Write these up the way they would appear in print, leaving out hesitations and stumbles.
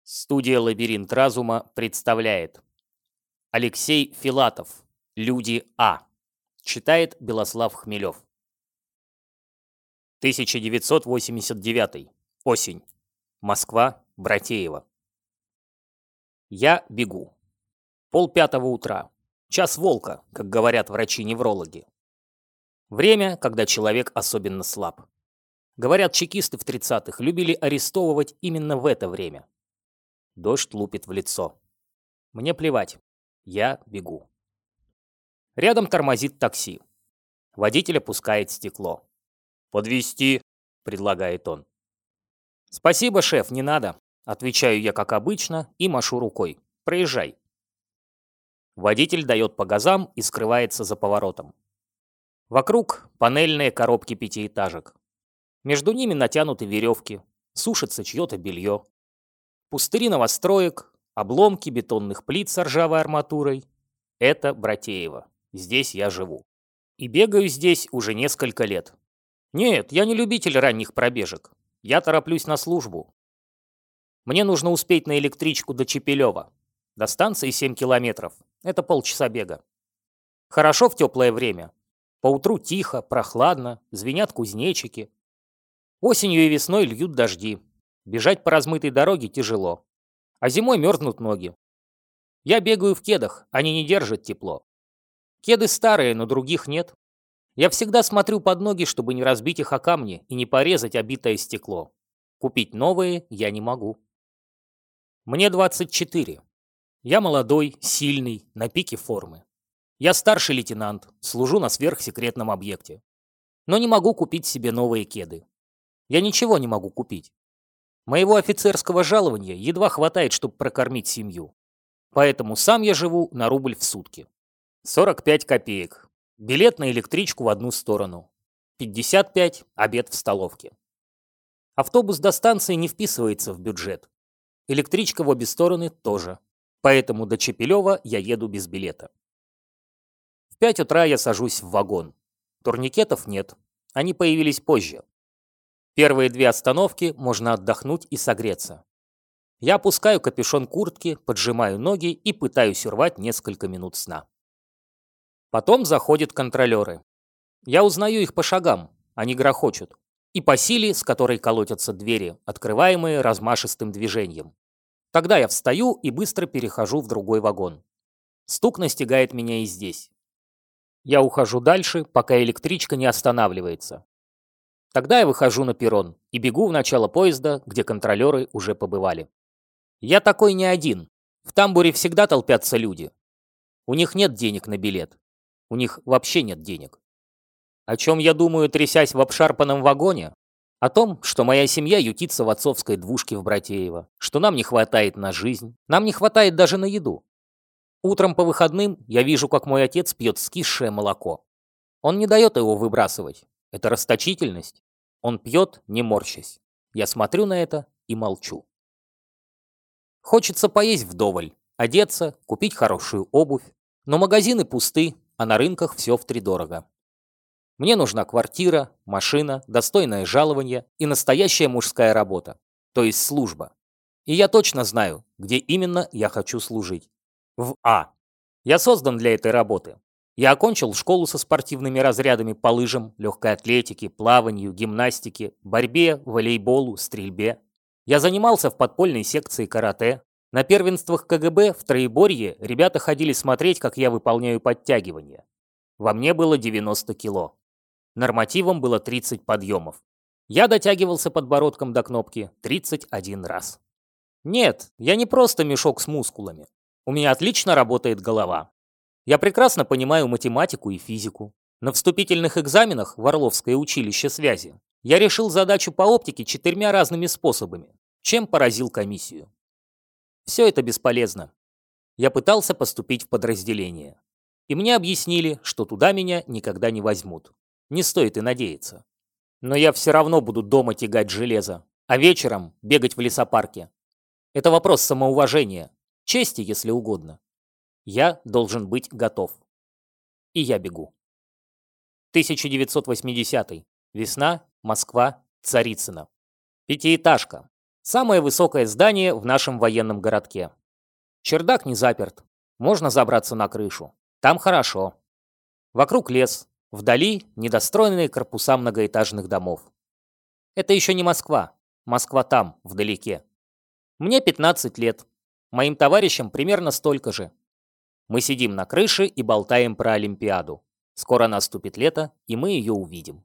Студия «Лабиринт разума» представляет Алексей Филатов «Люди А». Читает Белослав Хмелев. 1989. Осень. Москва, Братеево. Я бегу. 4:30 утра. Час волка, как говорят врачи-неврологи. Время, когда человек особенно слаб. Говорят, чекисты в 30-х любили арестовывать именно в это время. Дождь лупит в лицо. Мне плевать. Я бегу. Рядом тормозит такси. Водитель опускает стекло. «Подвезти?» – предлагает он. «Спасибо, шеф, не надо», – отвечаю я как обычно и машу рукой. «Проезжай». Водитель дает по газам и скрывается за поворотом. Вокруг панельные коробки пятиэтажек. Между ними натянуты веревки, сушится чье-то белье. Пустыри новостроек, обломки бетонных плит с ржавой арматурой. Это Братеево. Здесь я живу. И бегаю здесь уже несколько лет. Нет, я не любитель ранних пробежек. Я тороплюсь на службу. Мне нужно успеть на электричку до Чепелева. До станции 7 километров. Это полчаса бега. Хорошо в теплое время. Поутру тихо, прохладно, звенят кузнечики. Осенью и весной льют дожди. Бежать по размытой дороге тяжело. А зимой мерзнут ноги. Я бегаю в кедах, они не держат тепло. Кеды старые, но других нет. Я всегда смотрю под ноги, чтобы не разбить их о камни и не порезать обитое стекло. Купить новые я не могу. Мне 24. Я молодой, сильный, на пике формы. Я старший лейтенант, служу на сверхсекретном объекте. Но не могу купить себе новые кеды. Я ничего не могу купить. Моего офицерского жалования едва хватает, чтобы прокормить семью. Поэтому сам я живу на рубль в сутки. 45 копеек. Билет на электричку в одну сторону. 55 – обед в столовке. Автобус до станции не вписывается в бюджет. Электричка в обе стороны тоже. Поэтому до Чепелева я еду без билета. В 5 утра я сажусь в вагон. Турникетов нет. Они появились позже. Первые 2 остановки можно отдохнуть и согреться. Я опускаю капюшон куртки, поджимаю ноги и пытаюсь урвать несколько минут сна. Потом заходят контролеры. Я узнаю их по шагам, они грохочут. И по силе, с которой колотятся двери, открываемые размашистым движением. Тогда я встаю и быстро перехожу в другой вагон. Стук настигает меня и здесь. Я ухожу дальше, пока электричка не останавливается. Тогда я выхожу на перрон и бегу в начало поезда, где контролеры уже побывали. Я такой не один. В тамбуре всегда толпятся люди. У них нет денег на билет. У них вообще нет денег. О чем я думаю, трясясь в обшарпанном вагоне? О том, что моя семья ютится в отцовской двушке в Братеево, что нам не хватает на жизнь, нам не хватает даже на еду. Утром по выходным я вижу, как мой отец пьет скисшее молоко. Он не дает его выбрасывать. Это расточительность. Он пьет, не морщась. Я смотрю на это и молчу. Хочется поесть вдоволь, одеться, купить хорошую обувь. Но магазины пусты, а на рынках все втридорого. Мне нужна квартира, машина, достойное жалование и настоящая мужская работа, то есть служба. И я точно знаю, где именно я хочу служить. В А. Я создан для этой работы. Я окончил школу со спортивными разрядами по лыжам, легкой атлетике, плаванию, гимнастике, борьбе, волейболу, стрельбе. Я занимался в подпольной секции карате. На первенствах КГБ в Троеборье ребята ходили смотреть, как я выполняю подтягивания. Во мне было 90 кило. Нормативом было 30 подъемов. Я дотягивался подбородком до кнопки 31 раз. Нет, я не просто мешок с мускулами. У меня отлично работает голова. Я прекрасно понимаю математику и физику. На вступительных экзаменах в Орловское училище связи я решил задачу по оптике 4 разными способами, чем поразил комиссию. Все это бесполезно. Я пытался поступить в подразделение. И мне объяснили, что туда меня никогда не возьмут. Не стоит и надеяться. Но я все равно буду дома тягать железо, а вечером бегать в лесопарке. Это вопрос самоуважения, чести, если угодно. Я должен быть готов. И я бегу. 1980. Весна, Москва, Царицыно. Пятиэтажка. Самое высокое здание в нашем военном городке. Чердак не заперт. Можно забраться на крышу. Там хорошо. Вокруг лес. Вдали недостроенные корпуса многоэтажных домов. Это еще не Москва. Москва там, вдалеке. Мне 15 лет. Моим товарищам примерно столько же. Мы сидим на крыше и болтаем про Олимпиаду. Скоро наступит лето, и мы ее увидим.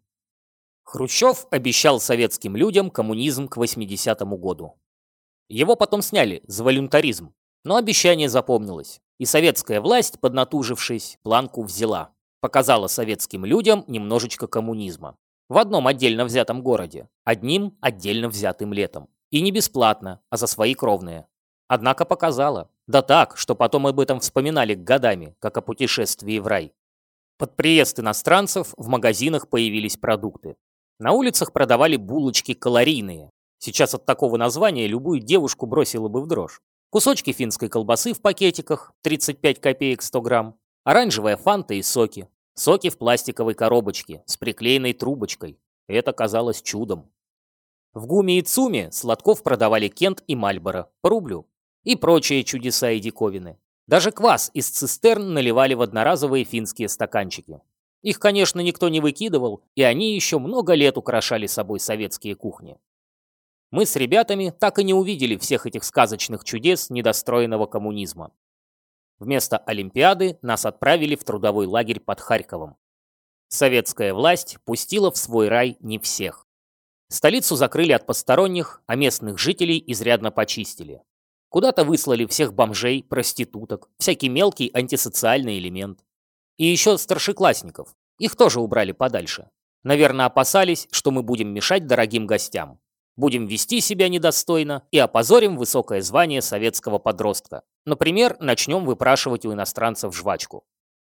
Хрущев обещал советским людям коммунизм к 80-му году. Его потом сняли за волюнтаризм, но обещание запомнилось, и советская власть, поднатужившись, планку взяла. Показала советским людям немножечко коммунизма. В одном отдельно взятом городе, одним отдельно взятым летом. И не бесплатно, а за свои кровные. Однако показала. Да так, что потом об этом вспоминали годами, как о путешествии в рай. Под приезд иностранцев в магазинах появились продукты. На улицах продавали булочки калорийные. Сейчас от такого названия любую девушку бросила бы в дрожь. Кусочки финской колбасы в пакетиках, 35 копеек 100 грамм. Оранжевая фанта и соки. Соки в пластиковой коробочке с приклеенной трубочкой. Это казалось чудом. В ГУМе и ЦУМе сладков продавали Кент и Мальборо по рублю. И прочие чудеса и диковины. Даже квас из цистерн наливали в одноразовые финские стаканчики. Их, конечно, никто не выкидывал, и они еще много лет украшали собой советские кухни. Мы с ребятами так и не увидели всех этих сказочных чудес недостроенного коммунизма. Вместо Олимпиады нас отправили в трудовой лагерь под Харьковом. Советская власть пустила в свой рай не всех. Столицу закрыли от посторонних, а местных жителей изрядно почистили. Куда-то выслали всех бомжей, проституток, всякий мелкий антисоциальный элемент. И еще старшеклассников. Их тоже убрали подальше. Наверное, опасались, что мы будем мешать дорогим гостям. Будем вести себя недостойно и опозорим высокое звание советского подростка. Например, начнем выпрашивать у иностранцев жвачку.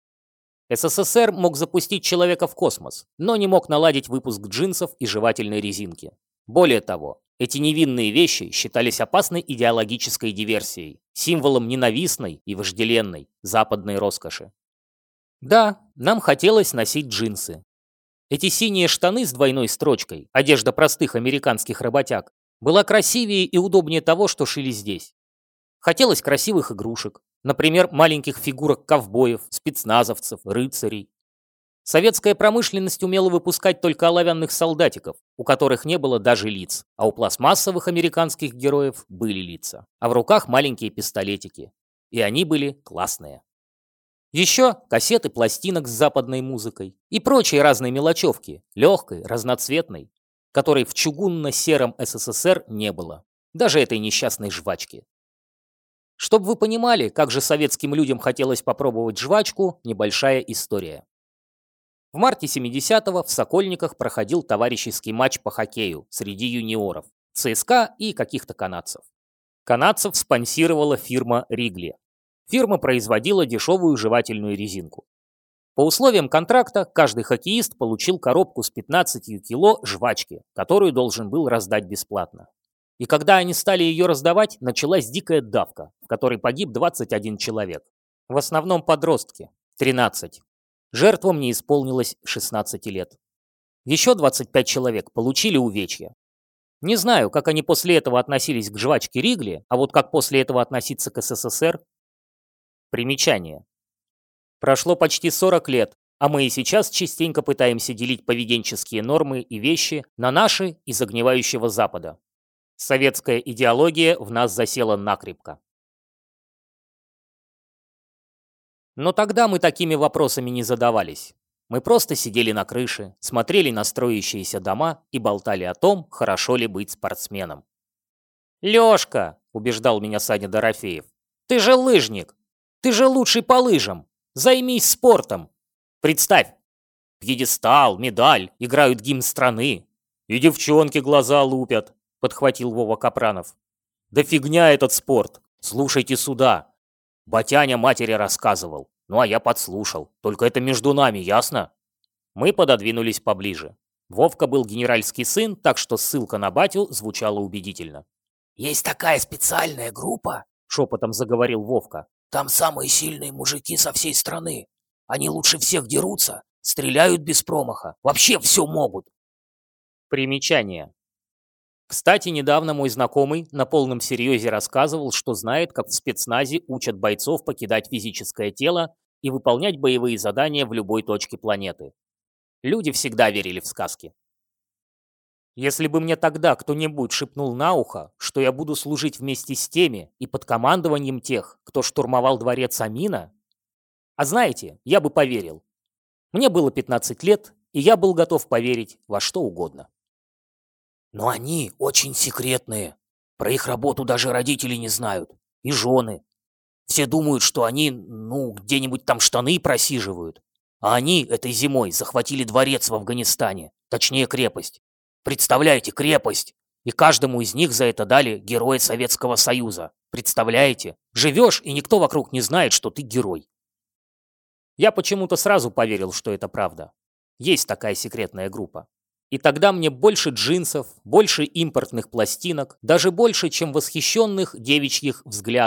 СССР мог запустить человека в космос, но не мог наладить выпуск джинсов и жевательной резинки. Более того, эти невинные вещи считались опасной идеологической диверсией, символом ненавистной и вожделенной западной роскоши. Да, нам хотелось носить джинсы. Эти синие штаны с двойной строчкой, одежда простых американских работяг, была красивее и удобнее того, что шили здесь. Хотелось красивых игрушек, например, маленьких фигурок ковбоев, спецназовцев, рыцарей. Советская промышленность умела выпускать только оловянных солдатиков, у которых не было даже лиц, а у пластмассовых американских героев были лица, а в руках маленькие пистолетики. И они были классные. Еще кассеты пластинок с западной музыкой и прочие разные мелочевки, легкой, разноцветной, которой в чугунно-сером СССР не было, даже этой несчастной жвачки. Чтобы вы понимали, как же советским людям хотелось попробовать жвачку, небольшая история. В марте 70-го в Сокольниках проходил товарищеский матч по хоккею среди юниоров, ЦСКА и каких-то канадцев. Канадцев спонсировала фирма «Ригли». Фирма производила дешевую жевательную резинку. По условиям контракта каждый хоккеист получил коробку с 15 кило жвачки, которую должен был раздать бесплатно. И когда они стали ее раздавать, началась дикая давка, в которой погиб 21 человек. В основном подростки, 13. Жертвам не исполнилось 16 лет. Еще 25 человек получили увечья. Не знаю, как они после этого относились к жвачке Ригли, а вот как после этого относиться к СССР. Примечание. Прошло почти 40 лет, а мы и сейчас частенько пытаемся делить поведенческие нормы и вещи на наши и загнивающего Запада. Советская идеология в нас засела накрепко. Но тогда мы такими вопросами не задавались. Мы просто сидели на крыше, смотрели на строящиеся дома и болтали о том, хорошо ли быть спортсменом. «Лёшка», — убеждал меня Саня Дорофеев, — «ты же лыжник! Ты же лучший по лыжам! Займись спортом! Представь, пьедестал, медаль, играют гимн страны. И девчонки глаза лупят», — подхватил Вова Капранов. «Да фигня этот спорт! Слушайте сюда!» Батяня матери рассказывал, ну а я подслушал. Только это между нами, ясно? Мы пододвинулись поближе. Вовка был генеральский сын, так что ссылка на батю звучала убедительно. «Есть такая специальная группа», — шепотом заговорил Вовка. «там самые сильные мужики со всей страны. Они лучше всех дерутся, стреляют без промаха, вообще все могут». Примечание. Кстати, недавно мой знакомый на полном серьезе рассказывал, что знает, как в спецназе учат бойцов покидать физическое тело и выполнять боевые задания в любой точке планеты. Люди всегда верили в сказки. Если бы мне тогда кто-нибудь шепнул на ухо, что я буду служить вместе с теми и под командованием тех, кто штурмовал дворец Амина, а знаете, я бы поверил. Мне было 15 лет, и я был готов поверить во что угодно. Но они очень секретные. Про их работу даже родители не знают. И жены. Все думают, что они, где-нибудь там штаны просиживают. А они этой зимой захватили дворец в Афганистане. Точнее, крепость. Представляете, крепость! И каждому из них за это дали Героя Советского Союза. Представляете? Живешь, и никто вокруг не знает, что ты герой. Я почему-то сразу поверил, что это правда. Есть такая секретная группа. И тогда мне больше джинсов, больше импортных пластинок, даже больше, чем восхищенных девичьих взглядов